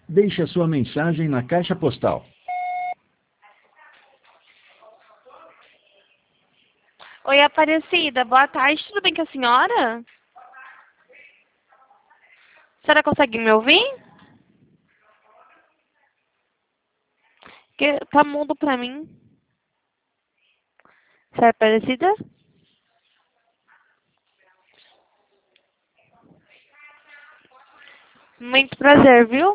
Deixe a sua mensagem na caixa postal. Oi, Aparecida. Boa tarde. Tudo bem com a senhora? A senhora consegue me ouvir? Que tá mudo pra mim. Senhora Aparecida? Muito prazer, viu?